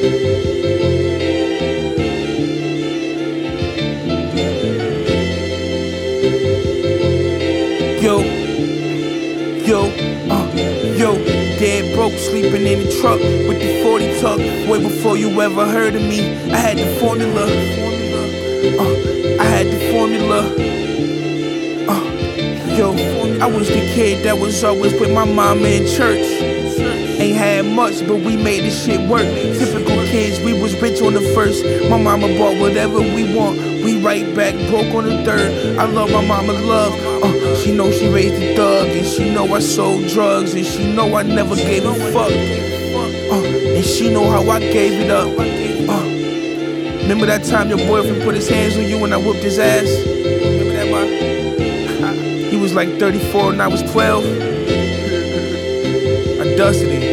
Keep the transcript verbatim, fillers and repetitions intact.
Yo, yo, uh, yo, dead broke, sleeping in the truck with the forty tuck. Way before you ever heard of me, I had the formula. Uh, I had the formula. Uh, yo, I was the kid that was always with my mama in church. Ain't had much, but we made this shit work. Typical kids, we was rich on the first. My mama bought whatever we want. We right back, broke on the third. I love my mama, love. Uh, she know she raised a thug, and she know I sold drugs, and she know I never gave a fuck. Uh, and she know how I gave it up. Uh, remember that time your boyfriend put his hands on you when I whooped his ass? Remember that, man? He was like thirty-four and I was twelve. I dusted him.